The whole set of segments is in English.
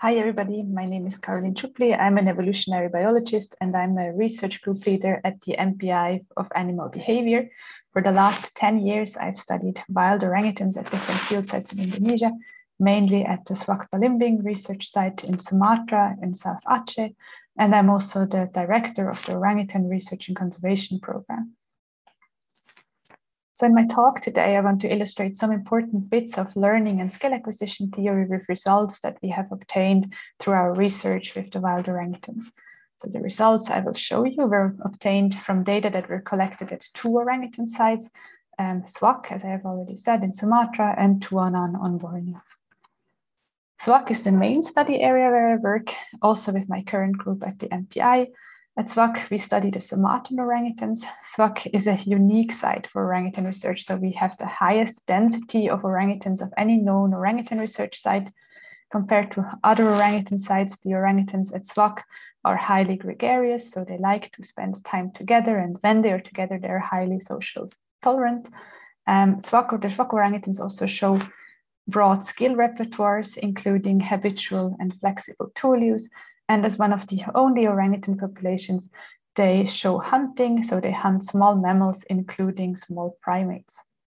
Hi, everybody. My name is Caroline Chupli. I'm an evolutionary biologist, and I'm a research group leader at the MPI of Animal Behavior. For the last 10 years, I've studied wild orangutans at different field sites in Indonesia, mainly at the Swak Balimbing research site in Sumatra in South Aceh, and I'm also the director of the Orangutan Research and Conservation Program. So in my talk today, I want to illustrate some important bits of learning and skill acquisition theory with results that we have obtained through our research with the wild orangutans. So the results I will show you were obtained from data that were collected at 2 orangutan sites, Swak, as I have already said, in Sumatra, and Tuanan on Borneo. Swak is the main study area where I work, also with my current group at the MPI. At Swak, we study the Sumatran orangutans. Swak is a unique site for orangutan research, so we have the highest density of orangutans of any known orangutan research site. Compared to other orangutan sites, the orangutans at Swak are highly gregarious, so they like to spend time together, and when they are together, they're highly social tolerant. The Swak orangutans also show broad skill repertoires, including habitual and flexible tool use. And as one of the only orangutan populations, they show hunting, so they hunt small mammals, including small primates.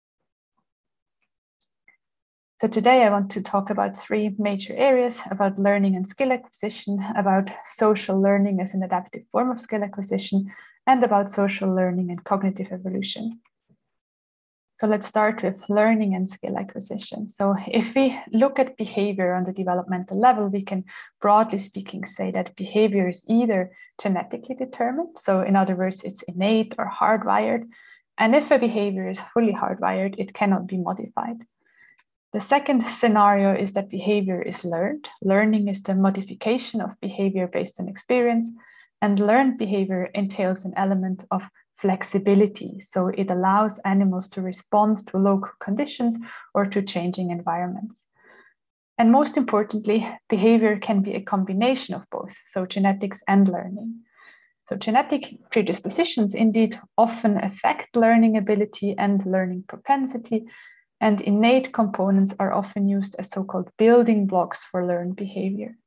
So today I want to talk about 3 major areas: about learning and skill acquisition, about social learning as an adaptive form of skill acquisition, and about social learning and cognitive evolution. So let's start with learning and skill acquisition. So if we look at behavior on the developmental level, we can broadly speaking say that behavior is either genetically determined, so in other words, it's innate or hardwired. And if a behavior is fully hardwired, it cannot be modified. The second scenario is that behavior is learned. Learning is the modification of behavior based on experience, and learned behavior entails an element of flexibility. So it allows animals to respond to local conditions or to changing environments. And most importantly, behavior can be a combination of both, so genetics and learning. So genetic predispositions indeed often affect learning ability and learning propensity, and innate components are often used as so-called building blocks for learned behavior.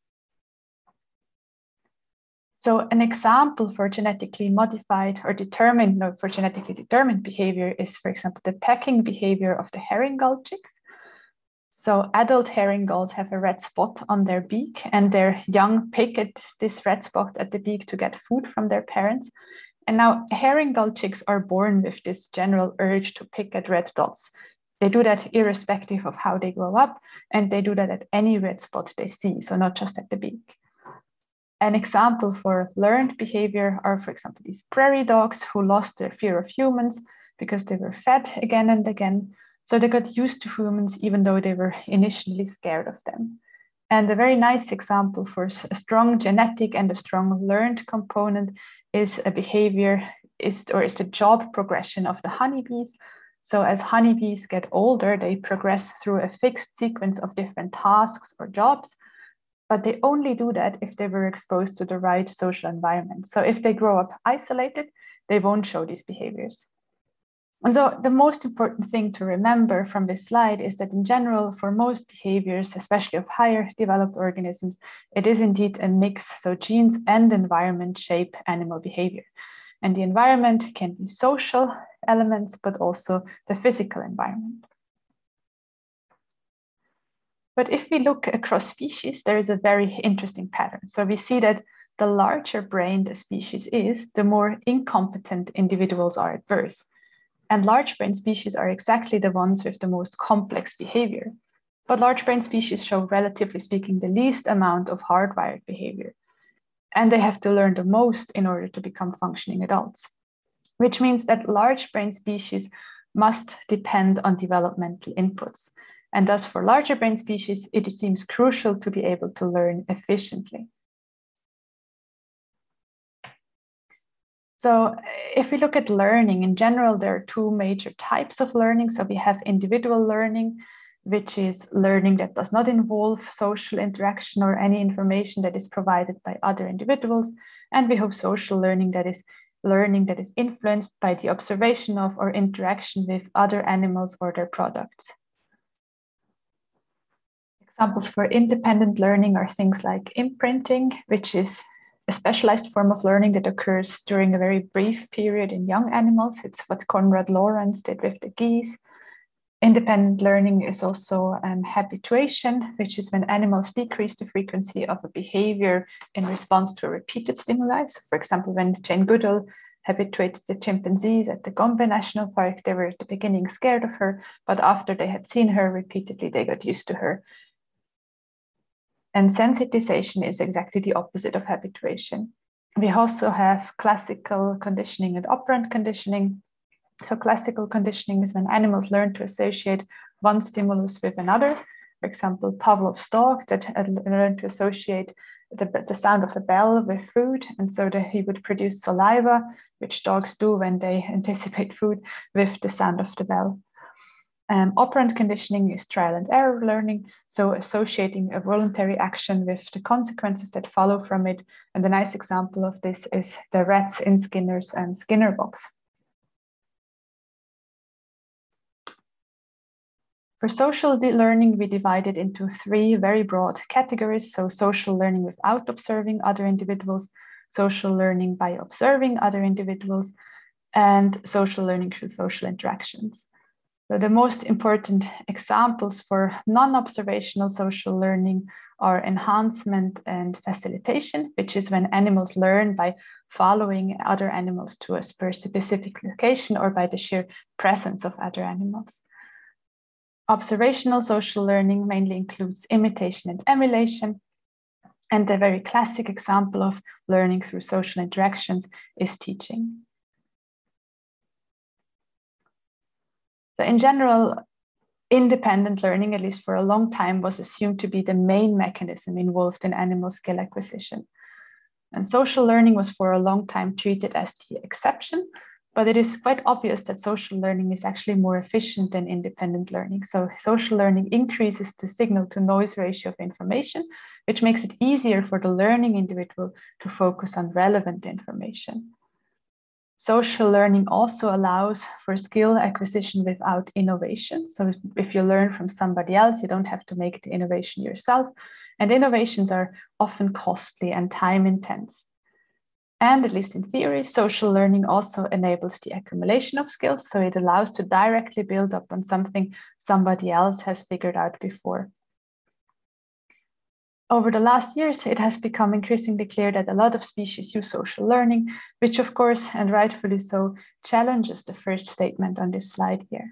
So an example for genetically modified or for genetically determined behavior is, for example, the pecking behavior of the herring gull chicks. So adult herring gulls have a red spot on their beak, and their young pick at this red spot at the beak to get food from their parents. And now herring gull chicks are born with this general urge to pick at red dots. They do that irrespective of how they grow up, and they do that at any red spot they see, so not just at the beak. An example for learned behavior are, for example, these prairie dogs who lost their fear of humans because they were fed again and again. So they got used to humans even though they were initially scared of them. And a very nice example for a strong genetic and a strong learned component is a behavior, is the job progression of the honeybees. So as honeybees get older, they progress through a fixed sequence of different tasks or jobs, but they only do that if they were exposed to the right social environment. So if they grow up isolated, they won't show these behaviors. And so the most important thing to remember from this slide is that in general, for most behaviors, especially of higher developed organisms, it is indeed a mix. So genes and environment shape animal behavior. And the environment can be social elements, but also the physical environment. But if we look across species, there is a very interesting pattern. So we see that the larger brained a species is, the more incompetent individuals are at birth. And large brain species are exactly the ones with the most complex behavior. But large brain species show, relatively speaking, the least amount of hardwired behavior. And they have to learn the most in order to become functioning adults, which means that large brain species must depend on developmental inputs. And thus, for larger brain species, it seems crucial to be able to learn efficiently. So if we look at learning in general, there are 2 major types of learning. So we have individual learning, which is learning that does not involve social interaction or any information that is provided by other individuals. And we have social learning that is influenced by the observation of or interaction with other animals or their products. Examples for independent learning are things like imprinting, which is a specialized form of learning that occurs during a very brief period in young animals. It's what Konrad Lorenz did with the geese. Independent learning is also habituation, which is when animals decrease the frequency of a behavior in response to a repeated stimuli. So for example, when Jane Goodall habituated the chimpanzees at the Gombe National Park, they were at the beginning scared of her, but after they had seen her repeatedly, they got used to her. And sensitization is exactly the opposite of habituation. We also have classical conditioning and operant conditioning. So classical conditioning is when animals learn to associate one stimulus with another. For example, Pavlov's dog that learned to associate the sound of a bell with food, and so that he would produce saliva, which dogs do when they anticipate food, with the sound of the bell. Operant conditioning is trial and error learning, so associating a voluntary action with the consequences that follow from it. And a nice example of this is the rats in Skinner's Skinner box. For social learning, we divide it into three very broad categories. So social learning without observing other individuals, social learning by observing other individuals, and social learning through social interactions. So the most important examples for non-observational social learning are enhancement and facilitation, which is when animals learn by following other animals to a specific location or by the sheer presence of other animals. Observational social learning mainly includes imitation and emulation. And the very classic example of learning through social interactions is teaching. So in general, independent learning, at least for a long time, was assumed to be the main mechanism involved in animal skill acquisition. And social learning was for a long time treated as the exception, but it is quite obvious that social learning is actually more efficient than independent learning. So social learning increases the signal to noise ratio of information, which makes it easier for the learning individual to focus on relevant information. Social learning also allows for skill acquisition without innovation. So if you learn from somebody else, you don't have to make the innovation yourself. And innovations are often costly and time intense. And at least in theory, social learning also enables the accumulation of skills. So it allows to directly build up on something somebody else has figured out before. Over the last years, it has become increasingly clear that a lot of species use social learning, which of course, and rightfully so, challenges the first statement on this slide here.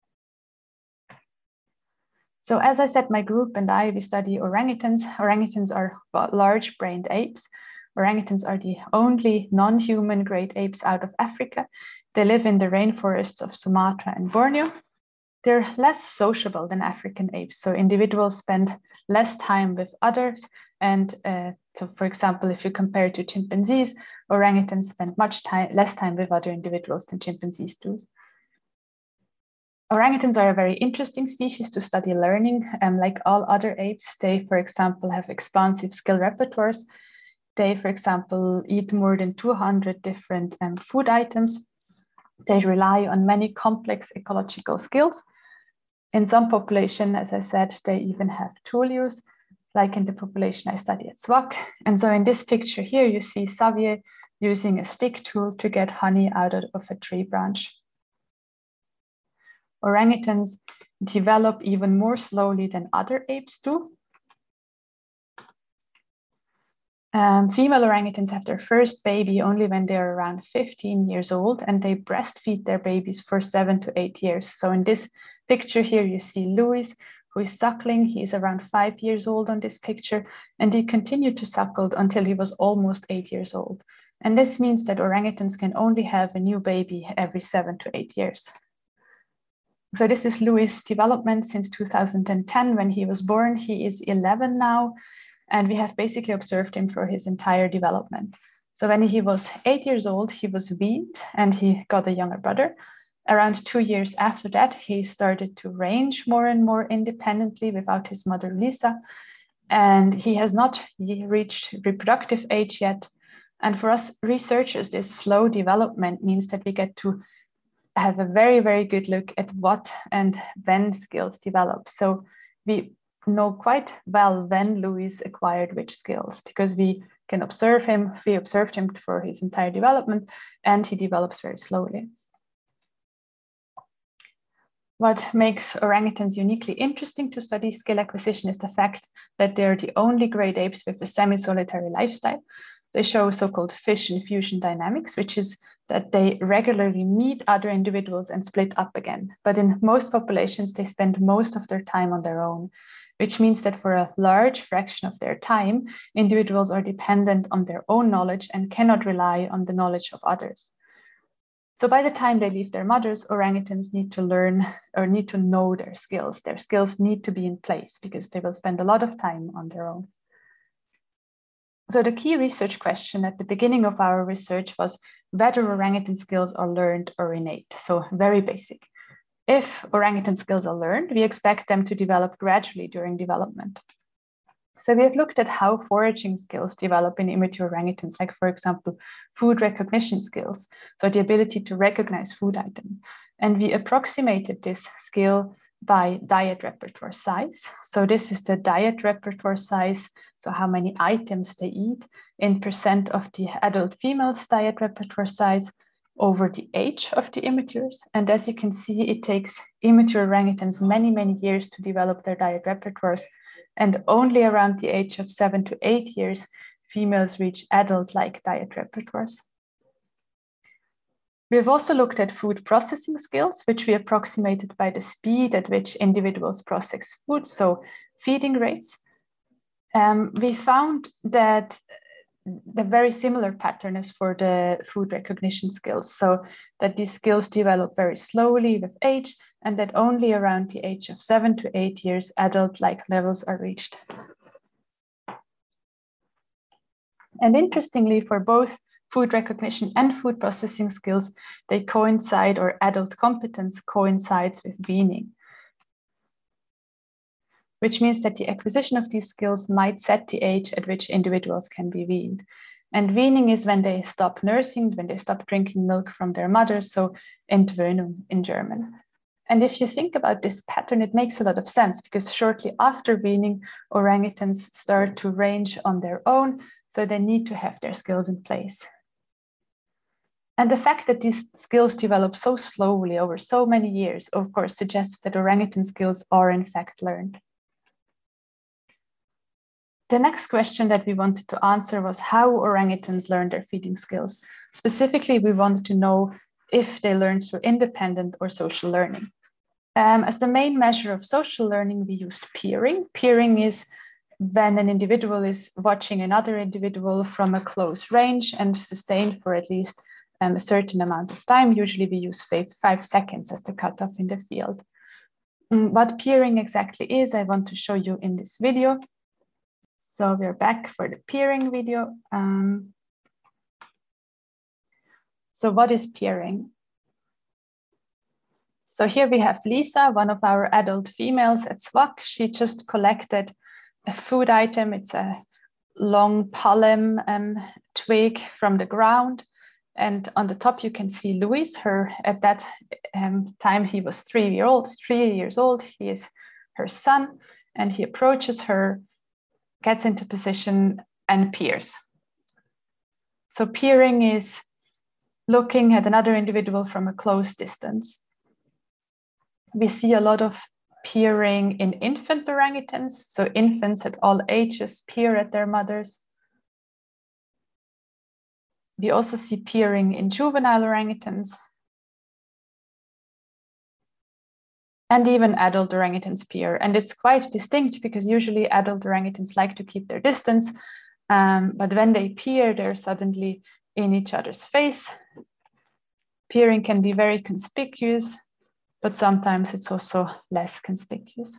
So as I said, my group and I, we study orangutans. Orangutans are large-brained apes. Orangutans are the only non-human great apes out of Africa. They live in the rainforests of Sumatra and Borneo. They're less sociable than African apes, so individuals spend less time with others. And so, for example, if you compare to chimpanzees, orangutans spend less time with other individuals than chimpanzees do. Orangutans are a very interesting species to study learning. Like all other apes, they, for example, have expansive skill repertoires. They, for example, eat more than 200 different food items. They rely on many complex ecological skills. In some population, as I said, they even have tool use, like in the population I study at SWAC. And so in this picture here, you see Xavier using a stick tool to get honey out of a tree branch. Orangutans develop even more slowly than other apes do. Female orangutans have their first baby only when they're around 15 years old, and they breastfeed their babies for 7 to 8 years. So in this picture here, you see Louis, who is suckling. He is around 5 years old on this picture, and he continued to suckle until he was almost 8 years old. And this means that orangutans can only have a new baby every 7 to 8 years. So this is Louis' development since 2010 when he was born. He is 11 now. And we have basically observed him for his entire development. So when he was 8 years old, he was weaned and he got a younger brother. Around 2 years after that, he started to range more and more independently without his mother, Lisa. And he has not reached reproductive age yet. And for us researchers, this slow development means that we get to have a very, very good look at what and when skills develop. So we know quite well when Louis acquired which skills, because we can observe him. We observed him for his entire development, and he develops very slowly. What makes orangutans uniquely interesting to study skill acquisition is the fact that they're the only great apes with a semi-solitary lifestyle. They show so-called fission fusion dynamics, which is that they regularly meet other individuals and split up again. But in most populations, they spend most of their time on their own, which means that for a large fraction of their time, individuals are dependent on their own knowledge and cannot rely on the knowledge of others. So by the time they leave their mothers, orangutans need to learn or need to know their skills. Their skills need to be in place because they will spend a lot of time on their own. So the key research question at the beginning of our research was whether orangutan skills are learned or innate. So very basic. If orangutan skills are learned, we expect them to develop gradually during development. So we have looked at how foraging skills develop in immature orangutans, like for example, food recognition skills, so the ability to recognize food items. And we approximated this skill by diet repertoire size. So this is the diet repertoire size, so how many items they eat in % of the adult female's diet repertoire size over the age of the immatures. And as you can see, it takes immature orangutans many, many years to develop their diet repertoires. And only around the age of 7 to 8 years, females reach adult-like diet repertoires. We have also looked at food processing skills, which we approximated by the speed at which individuals process food, so feeding rates. We found that the very similar pattern is for the food recognition skills, so that these skills develop very slowly with age, and that only around the age of 7 to 8 years, adult-like levels are reached. And interestingly, for both food recognition and food processing skills, they coincide, or adult competence coincides with weaning, which means that the acquisition of these skills might set the age at which individuals can be weaned. And weaning is when they stop nursing, when they stop drinking milk from their mothers, so Entwöhnung in German. And if you think about this pattern, it makes a lot of sense, because shortly after weaning, orangutans start to range on their own, so they need to have their skills in place. And the fact that these skills develop so slowly over so many years, of course, suggests that orangutan skills are in fact learned. The next question that we wanted to answer was how orangutans learn their feeding skills. Specifically, we wanted to know if they learn through independent or social learning. As the main measure of social learning, we used peering. Peering is when an individual is watching another individual from a close range and sustained for at least a certain amount of time. Usually we use 5 seconds as the cutoff in the field. What peering exactly is, I want to show you in this video. So we're back for the peering video. So what is peering? So here we have Lisa, one of our adult females at SWAC. She just collected a food item. It's a long palm twig from the ground. And on the top, you can see Louis. At that time, he was 3 years old. He is her son, and he approaches her, gets into position, and peers. So peering is looking at another individual from a close distance. We see a lot of peering in infant orangutans. So infants at all ages peer at their mothers. We also see peering in juvenile orangutans. And even adult orangutans peer. And it's quite distinct because usually adult orangutans like to keep their distance. But when they peer, they're suddenly in each other's face. Peering can be very conspicuous, but sometimes it's also less conspicuous.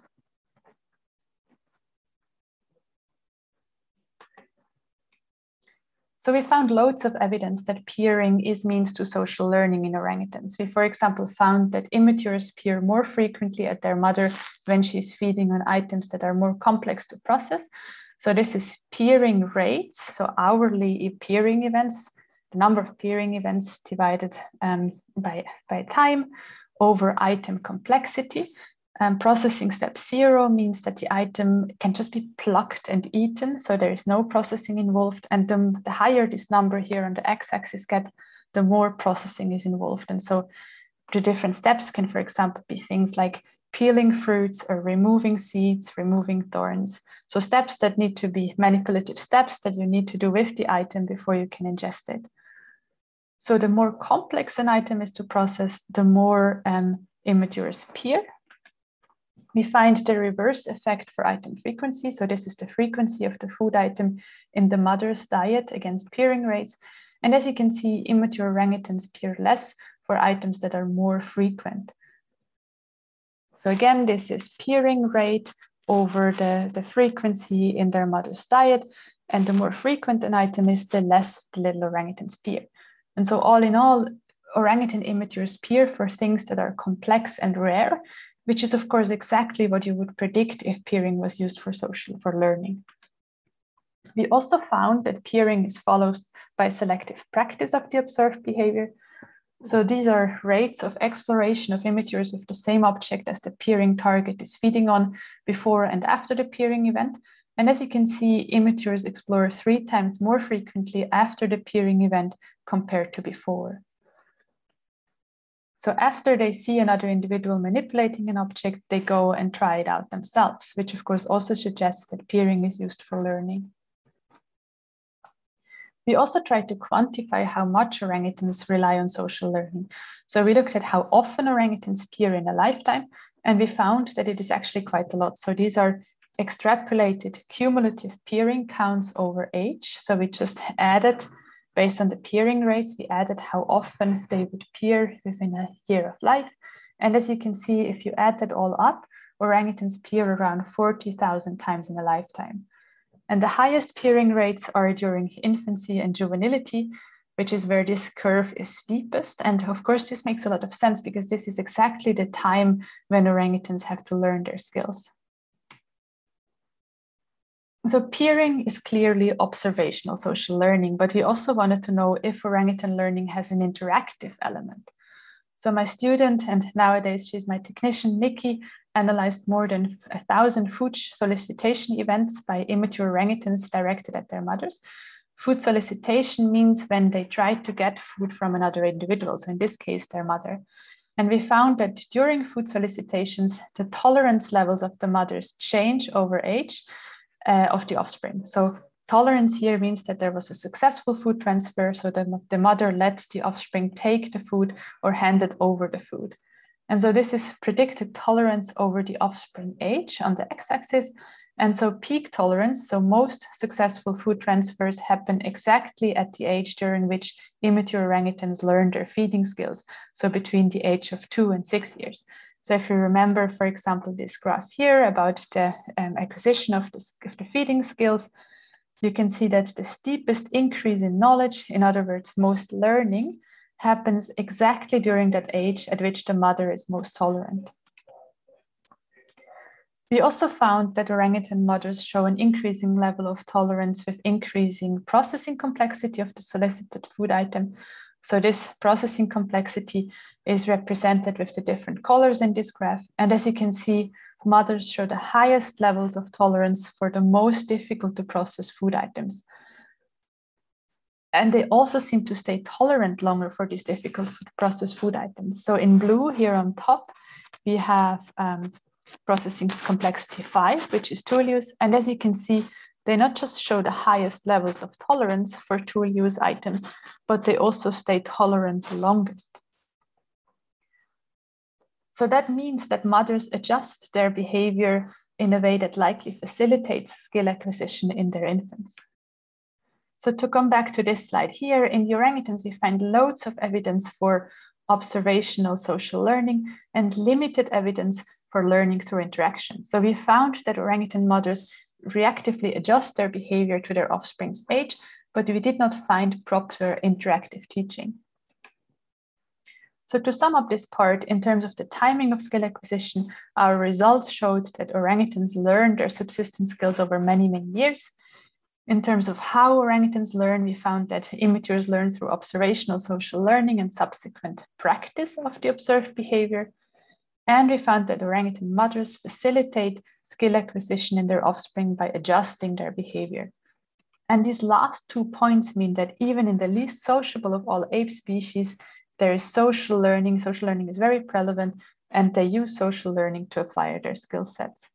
So we found loads of evidence that peering is means to social learning in orangutans. We, for example, found that immatures peer more frequently at their mother when she's feeding on items that are more complex to process. So this is peering rates, so hourly peering events, the number of peering events divided by time over item complexity. Processing step 0 means that the item can just be plucked and eaten, so there is no processing involved. And the higher this number here on the x-axis gets, the more processing is involved. And so the different steps can, for example, be things like peeling fruits or removing seeds, removing thorns. So steps that need to be manipulative steps that you need to do with the item before you can ingest it. So the more complex an item is to process, the more immatures appear. We find the reverse effect for item frequency. So this is the frequency of the food item in the mother's diet against peering rates. And as you can see, immature orangutans peer less for items that are more frequent. So again, this is peering rate over the frequency in their mother's diet. And the more frequent an item is, the less the little orangutans peer. And so all in all, orangutan immatures peer for things that are complex and rare, which is of course exactly what you would predict if peering was used for learning. We also found that peering is followed by selective practice of the observed behavior. So these are rates of exploration of immatures with the same object as the peering target is feeding on before and after the peering event. And as you can see, immatures explore 3 times more frequently after the peering event compared to before. So after they see another individual manipulating an object, they go and try it out themselves, which of course also suggests that peering is used for learning. We also tried to quantify how much orangutans rely on social learning. So we looked at how often orangutans peer in a lifetime, and we found that it is actually quite a lot. So these are extrapolated cumulative peering counts over age. So we just added, based on the peering rates, we added how often they would peer within a year of life. And as you can see, if you add that all up, orangutans peer around 40,000 times in a lifetime. And the highest peering rates are during infancy and juvenility, which is where this curve is steepest. And of course, this makes a lot of sense because this is exactly the time when orangutans have to learn their skills. So peering is clearly observational social learning, but we also wanted to know if orangutan learning has an interactive element. So my student, and nowadays she's my technician, Nikki, analyzed more than 1,000 food solicitation events by immature orangutans directed at their mothers. Food solicitation means when they try to get food from another individual, so in this case, their mother. And we found that during food solicitations, the tolerance levels of the mothers change over age of the offspring. So tolerance here means that there was a successful food transfer, so the mother lets the offspring take the food or hand it over the food. And so this is predicted tolerance over the offspring age on the x-axis. And so peak tolerance, so most successful food transfers happen exactly at the age during which immature orangutans learn their feeding skills, so between the age of 2 and 6 years. So if you remember, for example, this graph here about the acquisition of the feeding skills, you can see that the steepest increase in knowledge, in other words, most learning, happens exactly during that age at which the mother is most tolerant. We also found that orangutan mothers show an increasing level of tolerance with increasing processing complexity of the solicited food item. So this processing complexity is represented with the different colors in this graph. And as you can see, mothers show the highest levels of tolerance for the most difficult to process food items. And they also seem to stay tolerant longer for these difficult to process food items. So in blue here on top, we have processing complexity 5, which is tool use. And as you can see, they not just show the highest levels of tolerance for tool use items, but they also stay tolerant the longest. So that means that mothers adjust their behavior in a way that likely facilitates skill acquisition in their infants. So to come back to this slide here, in the orangutans, we find loads of evidence for observational social learning and limited evidence for learning through interaction. So we found that orangutan mothers reactively adjust their behavior to their offspring's age, but we did not find proper interactive teaching. So to sum up this part, in terms of the timing of skill acquisition, our results showed that orangutans learn their subsistence skills over many, many years. In terms of how orangutans learn, we found that immatures learn through observational social learning and subsequent practice of the observed behavior. And we found that orangutan mothers facilitate skill acquisition in their offspring by adjusting their behavior. And these last 2 points mean that even in the least sociable of all ape species, there is social learning. Social learning is very prevalent, and they use social learning to acquire their skill sets.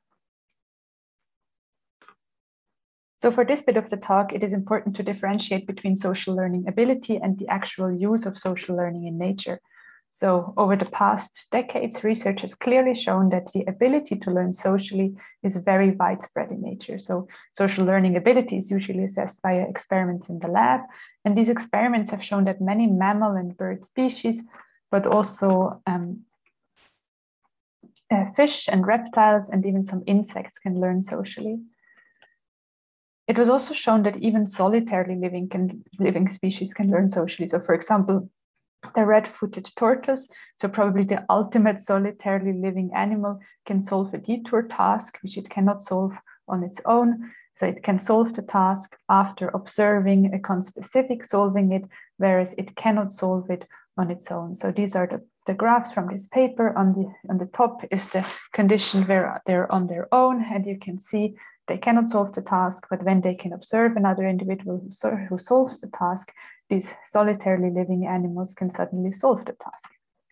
So for this bit of the talk, it is important to differentiate between social learning ability and the actual use of social learning in nature. So over the past decades, research has clearly shown that the ability to learn socially is very widespread in nature. So social learning ability is usually assessed via experiments in the lab. And these experiments have shown that many mammal and bird species, but also fish and reptiles and even some insects can learn socially. It was also shown that even solitarily living species can learn socially. So for example, the red-footed tortoise, so probably the ultimate solitarily living animal, can solve a detour task, which it cannot solve on its own. So it can solve the task after observing a conspecific solving it, whereas it cannot solve it on its own. So these are the graphs from this paper. On the top is the condition where they're on their own, and you can see they cannot solve the task, but when they can observe another individual who solves the task, these solitarily living animals can suddenly solve the task.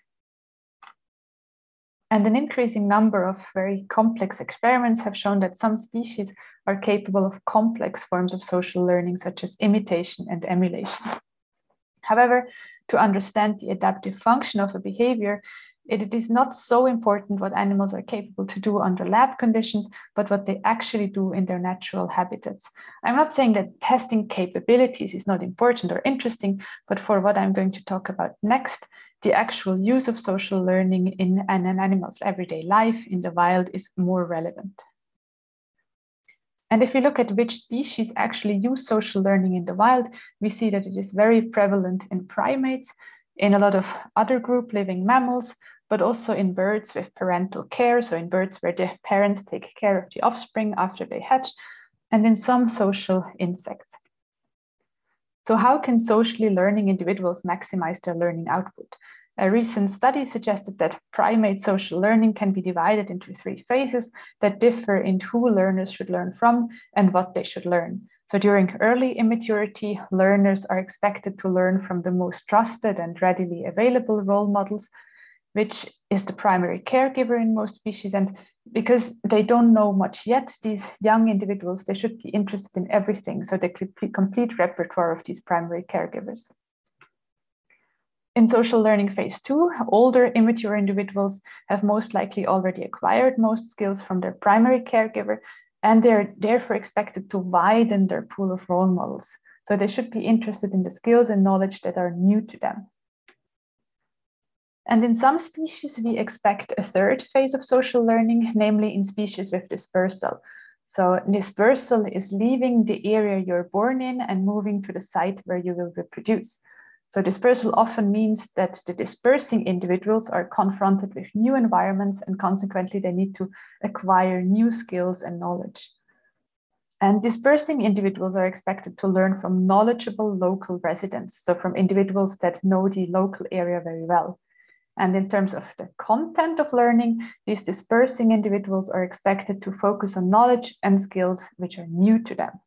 And an increasing number of very complex experiments have shown that some species are capable of complex forms of social learning, such as imitation and emulation. However, to understand the adaptive function of a behavior, it is not so important what animals are capable to do under lab conditions, but what they actually do in their natural habitats. I'm not saying that testing capabilities is not important or interesting, but for what I'm going to talk about next, the actual use of social learning in an animal's everyday life in the wild is more relevant. And if we look at which species actually use social learning in the wild, we see that it is very prevalent in primates, in a lot of other group living mammals, but also in birds with parental care, so in birds where the parents take care of the offspring after they hatch, and in some social insects. So how can socially learning individuals maximize their learning output? A recent study suggested that primate social learning can be divided into 3 phases that differ in who learners should learn from and what they should learn. So during early immaturity, learners are expected to learn from the most trusted and readily available role models, which is the primary caregiver in most species. And because they don't know much yet, these young individuals, they should be interested in everything. So they could complete repertoire of these primary caregivers. In social learning phase 2, older immature individuals have most likely already acquired most skills from their primary caregiver, and they're therefore expected to widen their pool of role models. So they should be interested in the skills and knowledge that are new to them. And in some species, we expect a 3rd phase of social learning, namely in species with dispersal. So dispersal is leaving the area you're born in and moving to the site where you will reproduce. So dispersal often means that the dispersing individuals are confronted with new environments, and consequently they need to acquire new skills and knowledge. And dispersing individuals are expected to learn from knowledgeable local residents, so from individuals that know the local area very well. And in terms of the content of learning, these dispersing individuals are expected to focus on knowledge and skills which are new to them.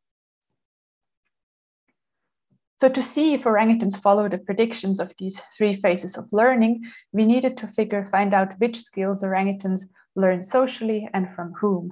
So to see if orangutans follow the predictions of these 3 phases of learning, we needed to find out which skills orangutans learn socially and from whom.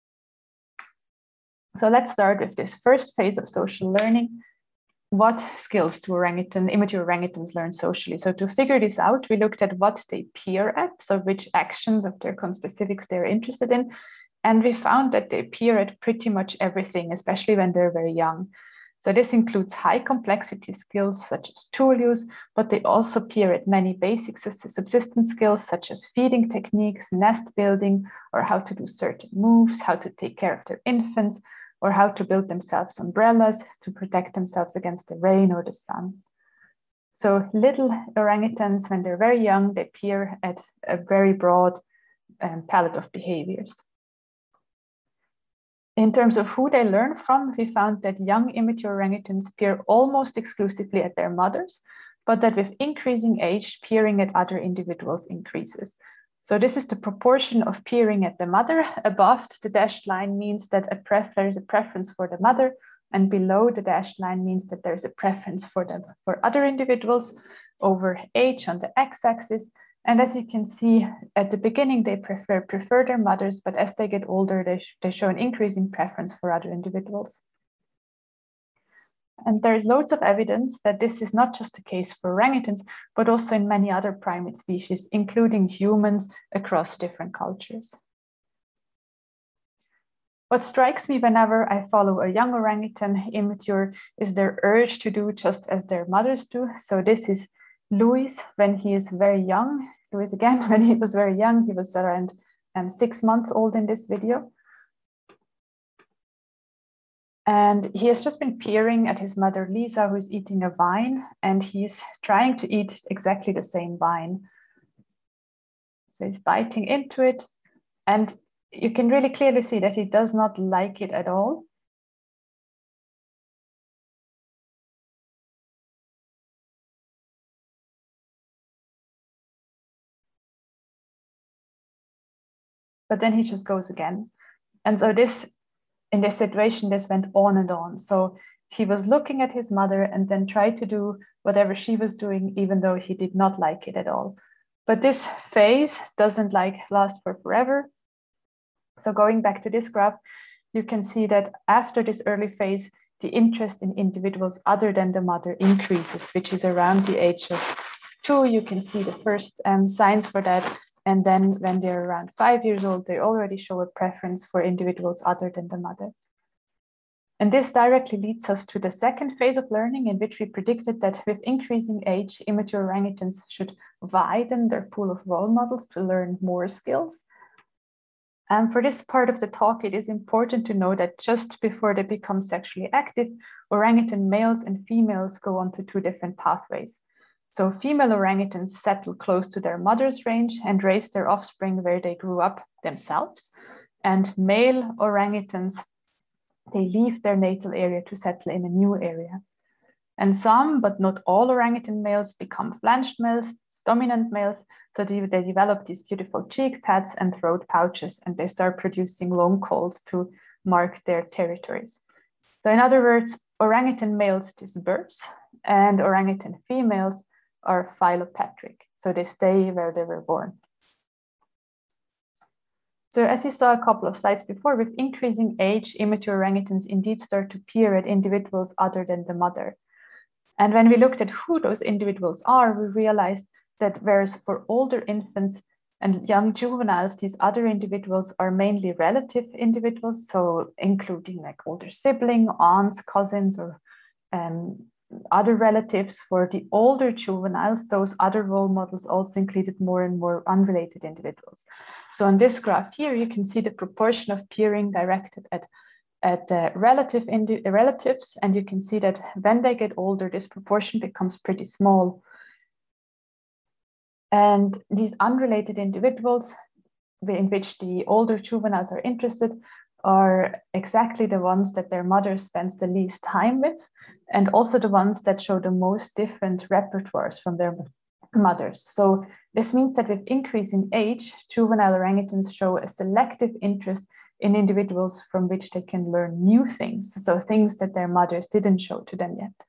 So let's start with this first phase of social learning. What skills do immature orangutans learn socially? So to figure this out, we looked at what they peer at, so which actions of their conspecifics they're interested in. And we found that they peer at pretty much everything, especially when they're very young. So this includes high complexity skills such as tool use, but they also peer at many basic subsistence skills such as feeding techniques, nest building, or how to do certain moves, how to take care of their infants, or how to build themselves umbrellas to protect themselves against the rain or the sun. So little orangutans, when they're very young, they peer at a very broad palette of behaviors. In terms of who they learn from, we found that young immature orangutans peer almost exclusively at their mothers, but that with increasing age, peering at other individuals increases. So this is the proportion of peering at the mother. Above the dashed line means that there is a preference for the mother, and below the dashed line means that there's a preference for other individuals over age on the x-axis. And as you can see, at the beginning, they prefer their mothers, but as they get older, they show an increasing preference for other individuals. And there's loads of evidence that this is not just the case for orangutans, but also in many other primate species, including humans across different cultures. What strikes me whenever I follow a young orangutan immature is their urge to do just as their mothers do. So this is Luis when he is very young. Luis again, when he was very young, he was around 6 months old in this video. And he has just been peering at his mother, Lisa, who is eating a vine, and he's trying to eat exactly the same vine. So he's biting into it, and you can really clearly see that he does not like it at all. But then he just goes again. And so in this situation, this went on and on. So he was looking at his mother and then tried to do whatever she was doing, even though he did not like it at all. But this phase doesn't last for forever. So going back to this graph, you can see that after this early phase, the interest in individuals other than the mother increases, which is around the age of 2. You can see the first signs for that. And then when they're around 5 years old, they already show a preference for individuals other than the mother. And this directly leads us to the second phase of learning, in which we predicted that with increasing age, immature orangutans should widen their pool of role models to learn more skills. And for this part of the talk, it is important to know that just before they become sexually active, orangutan males and females go onto 2 different pathways. So female orangutans settle close to their mother's range and raise their offspring where they grew up themselves. And male orangutans, they leave their natal area to settle in a new area. And some, but not all orangutan males become flanged males, dominant males. So they develop these beautiful cheek pads and throat pouches, and they start producing long calls to mark their territories. So in other words, orangutan males disperse and orangutan females are philopatric. So they stay where they were born. So as you saw a couple of slides before, with increasing age, immature orangutans indeed start to peer at individuals other than the mother. And when we looked at who those individuals are, we realized that whereas for older infants and young juveniles, these other individuals are mainly relative individuals, so including like older sibling, aunts, cousins, or other relatives. For the older juveniles, those other role models also included more and more unrelated individuals. So on this graph here, you can see the proportion of peering directed at relatives, and you can see that when they get older, this proportion becomes pretty small. And these unrelated individuals in which the older juveniles are interested are exactly the ones that their mother spends the least time with, and also the ones that show the most different repertoires from their mothers. So this means that with increasing age, juvenile orangutans show a selective interest in individuals from which they can learn new things, so things that their mothers didn't show to them yet.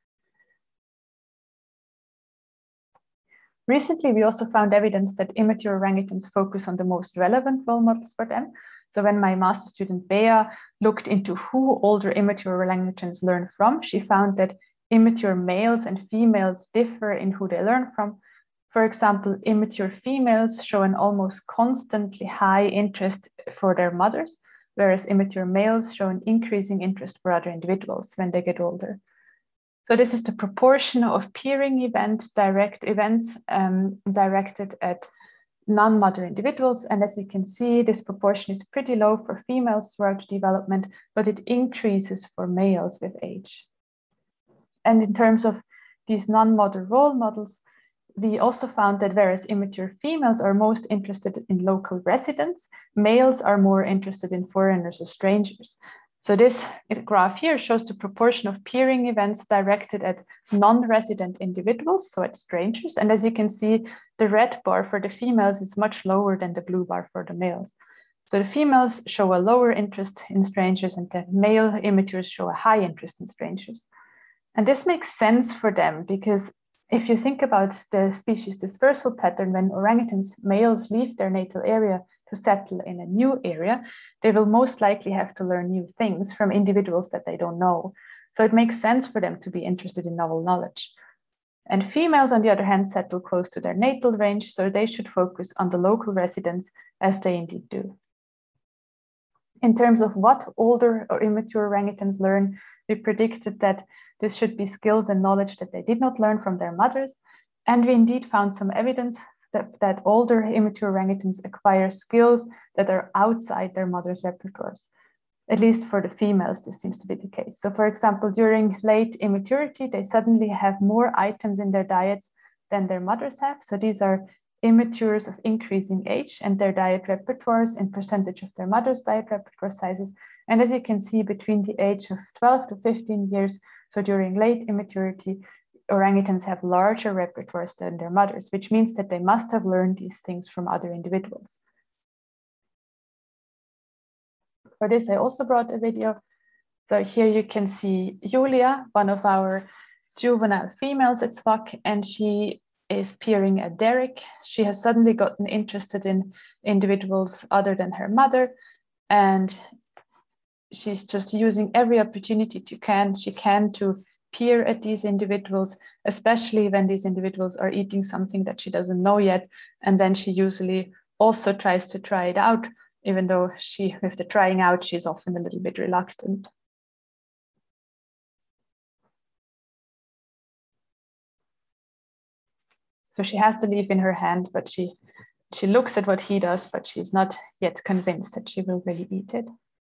Recently, we also found evidence that immature orangutans focus on the most relevant role models for them. So when my master student Bea looked into who older immature orangutans learn from, she found that immature males and females differ in who they learn from. For example, immature females show an almost constantly high interest for their mothers, whereas immature males show an increasing interest for other individuals when they get older. So this is the proportion of peering events directed at non-mother individuals. And as you can see, this proportion is pretty low for females throughout development, but it increases for males with age. And in terms of these non-mother role models, we also found that whereas immature females are most interested in local residents, males are more interested in foreigners or strangers. So this graph here shows the proportion of peering events directed at non-resident individuals, so at strangers. And as you can see, the red bar for the females is much lower than the blue bar for the males. So the females show a lower interest in strangers and the male immatures show a high interest in strangers. And this makes sense for them because if you think about the species dispersal pattern, when orangutans males leave their natal area to settle in a new area, they will most likely have to learn new things from individuals that they don't know. So it makes sense for them to be interested in novel knowledge. And females, on the other hand, settle close to their natal range, so they should focus on the local residents, as they indeed do. In terms of what older or immature orangutans learn, we predicted that this should be skills and knowledge that they did not learn from their mothers. And we indeed found some evidence that older immature orangutans acquire skills that are outside their mother's repertoires. At least for the females, this seems to be the case. So for example, during late immaturity, they suddenly have more items in their diets than their mothers have. So these are immatures of increasing age, and their diet repertoires in percentage of their mother's diet repertoire sizes. And as you can see, between the age of 12 to 15 years, so during late immaturity, orangutans have larger repertoires than their mothers, which means that they must have learned these things from other individuals. For this, I also brought a video. So here you can see Julia, one of our juvenile females at SWOC, and she is peering at Derek. She has suddenly gotten interested in individuals other than her mother, and she's just using every opportunity she can to peer at these individuals, especially when these individuals are eating something that she doesn't know yet. And then she usually also tries to try it out, even though with the trying out, she's often a little bit reluctant. So she has the leaf in her hand, but she looks at what he does, but she's not yet convinced that she will really eat it.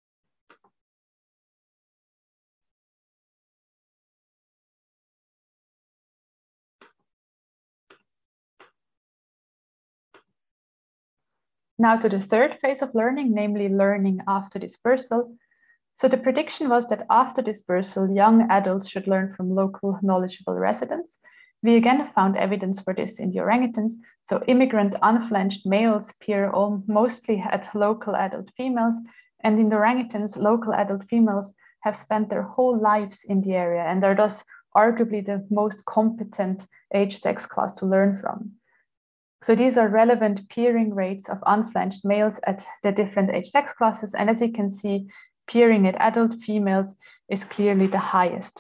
Now to the third phase of learning, namely learning after dispersal. So the prediction was that after dispersal, young adults should learn from local knowledgeable residents. We again found evidence for this in the orangutans. So immigrant unfledged males peer mostly at local adult females. And in the orangutans, local adult females have spent their whole lives in the area and are thus arguably the most competent age-sex class to learn from. So these are relevant peering rates of unfledged males at the different age-sex classes. And as you can see, peering at adult females is clearly the highest.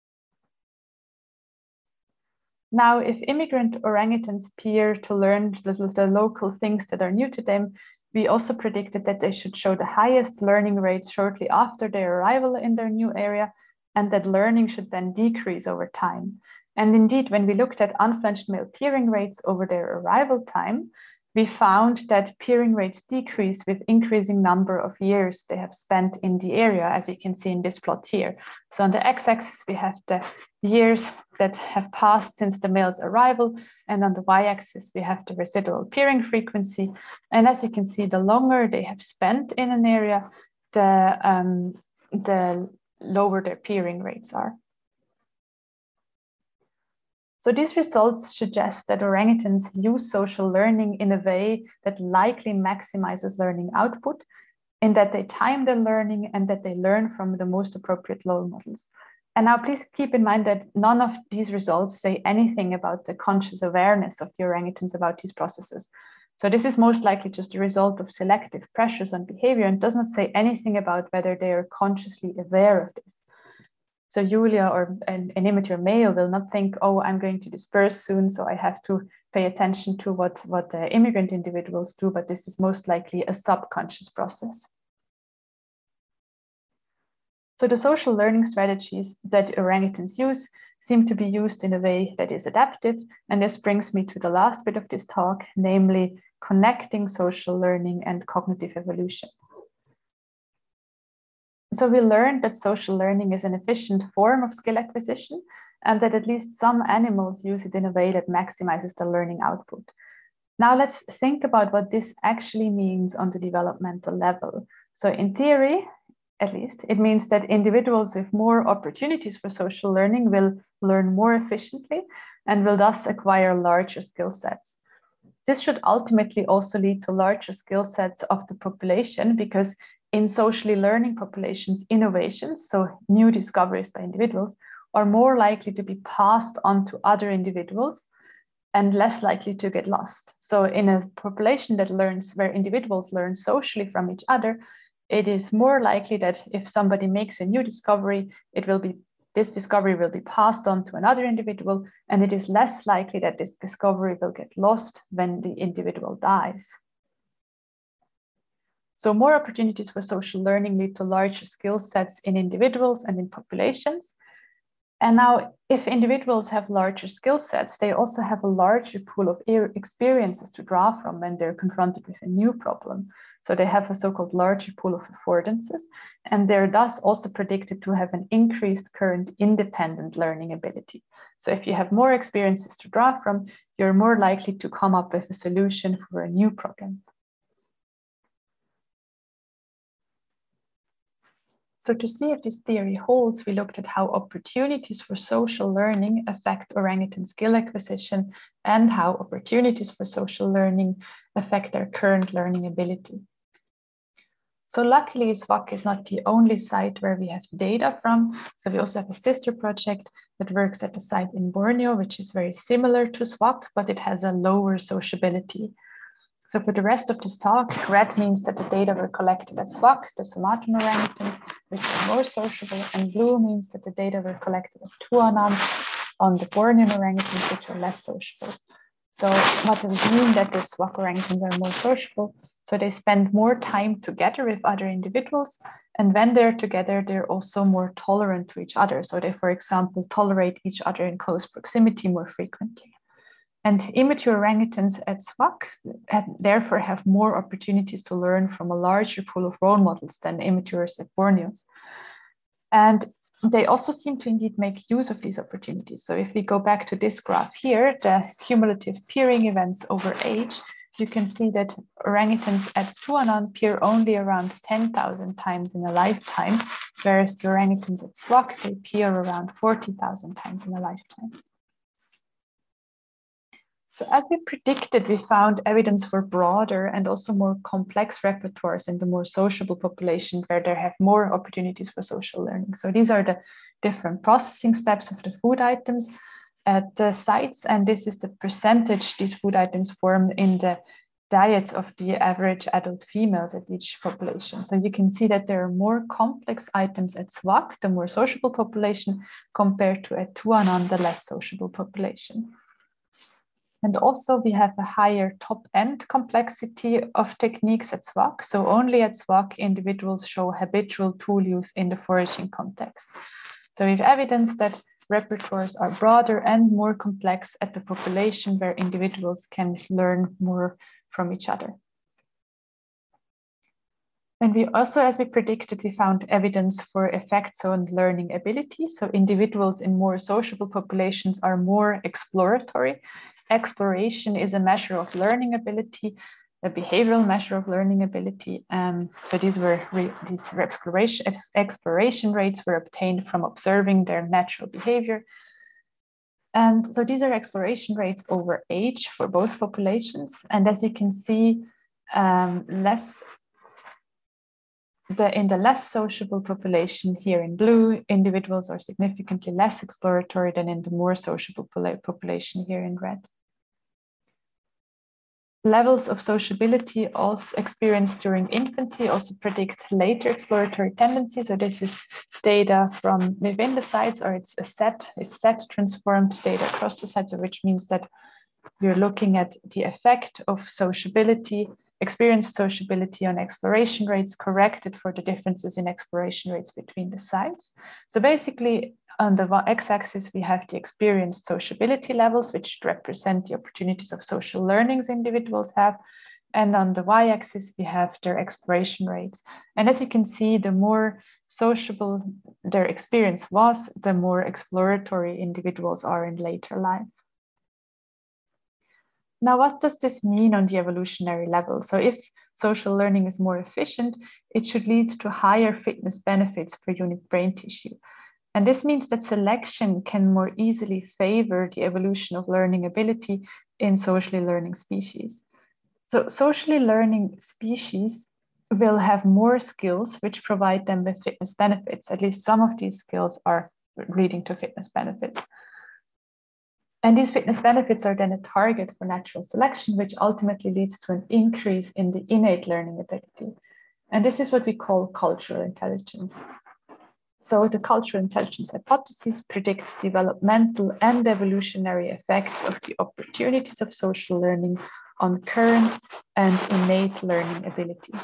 Now, if immigrant orangutans peer to learn the local things that are new to them, we also predicted that they should show the highest learning rates shortly after their arrival in their new area, and that learning should then decrease over time. And indeed, when we looked at unfledged male peering rates over their arrival time, we found that peering rates decrease with increasing number of years they have spent in the area, as you can see in this plot here. So on the x-axis, we have the years that have passed since the male's arrival, and on the y-axis, we have the residual peering frequency. And as you can see, the longer they have spent in an area, the lower their peering rates are. So these results suggest that orangutans use social learning in a way that likely maximizes learning output, in that they time their learning and that they learn from the most appropriate role models. And now please keep in mind that none of these results say anything about the conscious awareness of the orangutans about these processes. So this is most likely just a result of selective pressures on behavior and does not say anything about whether they are consciously aware of this. So Julia or an immature male will not think, oh, I'm going to disperse soon, so I have to pay attention to what the immigrant individuals do, but this is most likely a subconscious process. So the social learning strategies that orangutans use seem to be used in a way that is adaptive, and this brings me to the last bit of this talk, namely connecting social learning and cognitive evolution. So we learned that social learning is an efficient form of skill acquisition and that at least some animals use it in a way that maximizes the learning output. Now let's think about what this actually means on the developmental level. So in theory, at least, it means that individuals with more opportunities for social learning will learn more efficiently and will thus acquire larger skill sets. This should ultimately also lead to larger skill sets of the population, because in socially learning populations, innovations, so new discoveries by individuals, are more likely to be passed on to other individuals and less likely to get lost. So in a population that learns, where individuals learn socially from each other, it is more likely that if somebody makes a new discovery, this discovery will be passed on to another individual, and it is less likely that this discovery will get lost when the individual dies. So more opportunities for social learning lead to larger skill sets in individuals and in populations. And now, if individuals have larger skill sets, they also have a larger pool of experiences to draw from when they're confronted with a new problem. So they have a so-called larger pool of affordances, and they're thus also predicted to have an increased current independent learning ability. So if you have more experiences to draw from, you're more likely to come up with a solution for a new problem. So to see if this theory holds, we looked at how opportunities for social learning affect orangutan skill acquisition and how opportunities for social learning affect their current learning ability. So luckily, SWOC is not the only site where we have data from. So we also have a sister project that works at a site in Borneo, which is very similar to SWOC, but it has a lower sociability. So for the rest of this talk, red means that the data were collected at SWOC, the Sumatran orangutans, which are more sociable, and blue means that the data were collected at Tuanan on the Bornean orangutans, which are less sociable. So what does it mean that the SWOC orangutans are more sociable? So they spend more time together with other individuals, and when they're together, they're also more tolerant to each other. So they, for example, tolerate each other in close proximity more frequently. And immature orangutans at SWOC therefore have more opportunities to learn from a larger pool of role models than immatures at Borneo. And they also seem to indeed make use of these opportunities. So if we go back to this graph here, the cumulative peering events over age, you can see that orangutans at Tuanan peer only around 10,000 times in a lifetime, whereas the orangutans at SWOC, they peer around 40,000 times in a lifetime. So as we predicted, we found evidence for broader and also more complex repertoires in the more sociable population, where there have more opportunities for social learning. So these are the different processing steps of the food items at the sites, and this is the percentage these food items form in the diets of the average adult females at each population. So you can see that there are more complex items at SWOC, the more sociable population, compared to at Tuanan, the less sociable population. And also we have a higher top-end complexity of techniques at SWOC. So only at SWOC individuals show habitual tool use in the foraging context. So we have evidence that repertoires are broader and more complex at the population, where individuals can learn more from each other. And we also, as we predicted, we found evidence for effects on learning ability. So individuals in more sociable populations are more exploratory. Exploration is a measure of learning ability, a behavioral measure of learning ability. So these exploration rates were obtained from observing their natural behavior. And so these are exploration rates over age for both populations. And as you can see, in the less sociable population here in blue, individuals are significantly less exploratory than in the more sociable population here in red. Levels of sociability also experienced during infancy also predict later exploratory tendencies. So this is data from within the sites, or it's set transformed data across the sites, which means that we're looking at the effect of sociability, experienced sociability on exploration rates corrected for the differences in exploration rates between the sites. So basically, on the x-axis, we have the experienced sociability levels, which represent the opportunities of social learnings individuals have. And on the y-axis, we have their exploration rates. And as you can see, the more sociable their experience was, the more exploratory individuals are in later life. Now, what does this mean on the evolutionary level? So if social learning is more efficient, it should lead to higher fitness benefits per unit brain tissue. And this means that selection can more easily favor the evolution of learning ability in socially learning species. So socially learning species will have more skills which provide them with fitness benefits. At least some of these skills are leading to fitness benefits. And these fitness benefits are then a target for natural selection, which ultimately leads to an increase in the innate learning ability. And this is what we call cultural intelligence. So the cultural intelligence hypothesis predicts developmental and evolutionary effects of the opportunities of social learning on current and innate learning ability.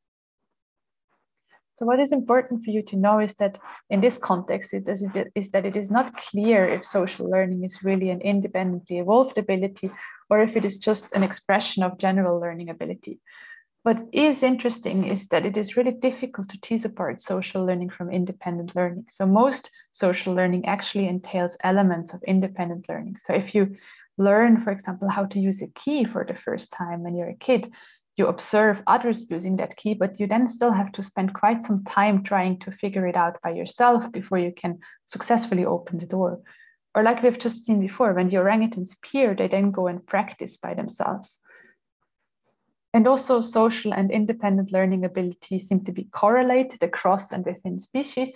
So what is important for you to know is that in this context, it is not clear if social learning is really an independently evolved ability or if it is just an expression of general learning ability. What is interesting is that it is really difficult to tease apart social learning from independent learning. So most social learning actually entails elements of independent learning. So if you learn, for example, how to use a key for the first time when you're a kid, you observe others using that key, but you then still have to spend quite some time trying to figure it out by yourself before you can successfully open the door. Or like we've just seen before, when the orangutans appear, they then go and practice by themselves. And also social and independent learning abilities seem to be correlated across and within species.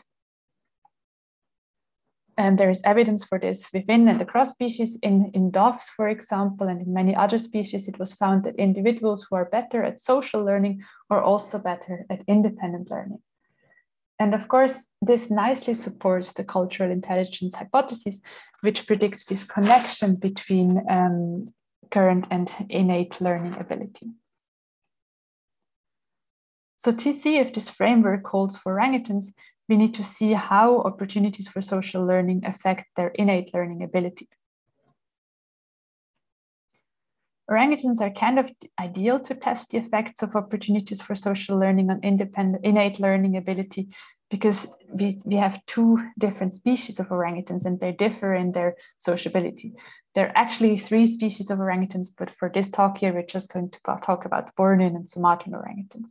And there is evidence for this within and across species. In doves, for example, and in many other species, it was found that individuals who are better at social learning are also better at independent learning. And of course, this nicely supports the cultural intelligence hypothesis, which predicts this connection between current and innate learning ability. So to see if this framework holds for orangutans, we need to see how opportunities for social learning affect their innate learning ability. Orangutans are kind of ideal to test the effects of opportunities for social learning on innate learning ability because we have two different species of orangutans and they differ in their sociability. There are actually 3 species of orangutans, but for this talk here, we're just going to talk about Bornean and Sumatran orangutans.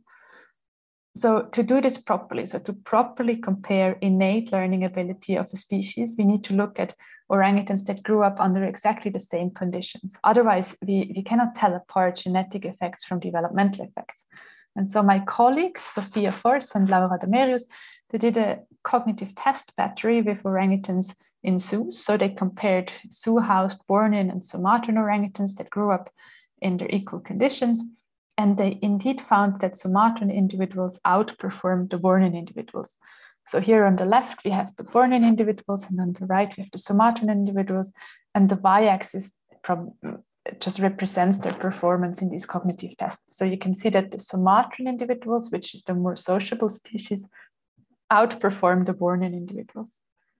So to do this properly, so to properly compare innate learning ability of a species, we need to look at orangutans that grew up under exactly the same conditions. Otherwise, we cannot tell apart genetic effects from developmental effects. And so my colleagues, Sophia Forss and Laura Domerius, they did a cognitive test battery with orangutans in zoos. So they compared zoo-housed Bornean and Sumatran orangutans that grew up in their equal conditions. And they indeed found that Sumatran individuals outperformed the Bornean individuals. So here on the left, we have the Bornean individuals, and on the right, we have the Sumatran individuals. And the y-axis just represents their performance in these cognitive tests. So you can see that the Sumatran individuals, which is the more sociable species, outperform the Bornean individuals.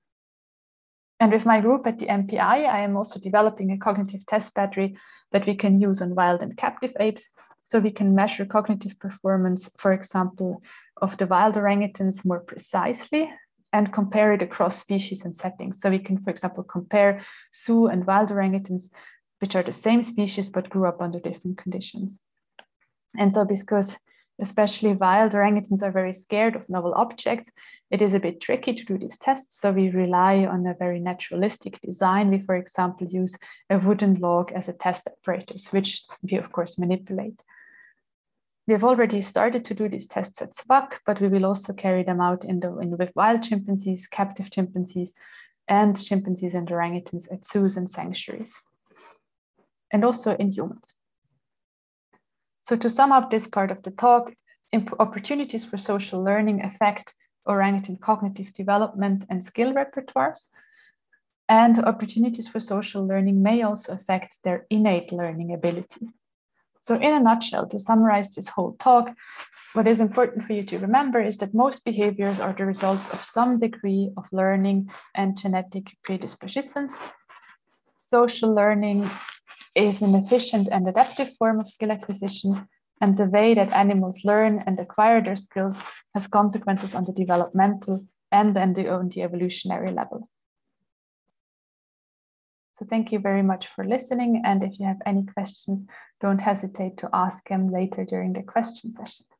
And with my group at the MPI, I am also developing a cognitive test battery that we can use on wild and captive apes. So we can measure cognitive performance, for example, of the wild orangutans more precisely and compare it across species and settings. So we can, for example, compare zoo and wild orangutans, which are the same species but grew up under different conditions. And so because especially wild orangutans are very scared of novel objects, it is a bit tricky to do these tests. So we rely on a very naturalistic design. We, for example, use a wooden log as a test apparatus, which we, of course, manipulate. We have already started to do these tests at SWAC, but we will also carry them out with wild chimpanzees, captive chimpanzees, and chimpanzees and orangutans at zoos and sanctuaries, and also in humans. So to sum up this part of the talk, opportunities for social learning affect orangutan cognitive development and skill repertoires, and opportunities for social learning may also affect their innate learning ability. So in a nutshell, to summarize this whole talk, what is important for you to remember is that most behaviors are the result of some degree of learning and genetic predispositions. Social learning is an efficient and adaptive form of skill acquisition, and the way that animals learn and acquire their skills has consequences on the developmental and on the evolutionary level. So thank you very much for listening. And if you have any questions, don't hesitate to ask them later during the question session.